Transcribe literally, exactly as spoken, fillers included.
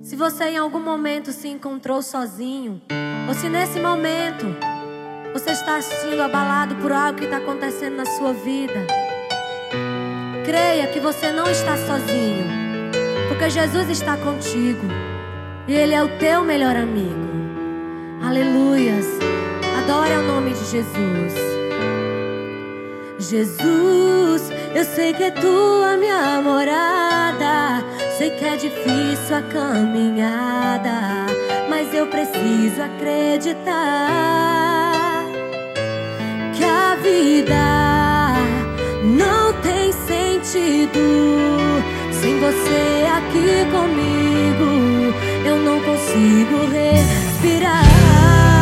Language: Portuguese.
Se você em algum momento se encontrou sozinho, ou se nesse momento você está sendo abalado por algo que está acontecendo na sua vida, creia que você não está sozinho, porque Jesus está contigo e Ele é o teu melhor amigo. Aleluias. Adore o nome de Jesus. Jesus, eu sei que é tua minha morada. Sei que é difícil a caminhada, mas eu preciso acreditar que a vida não tem sentido sem você aqui comigo. Eu não consigo respirar.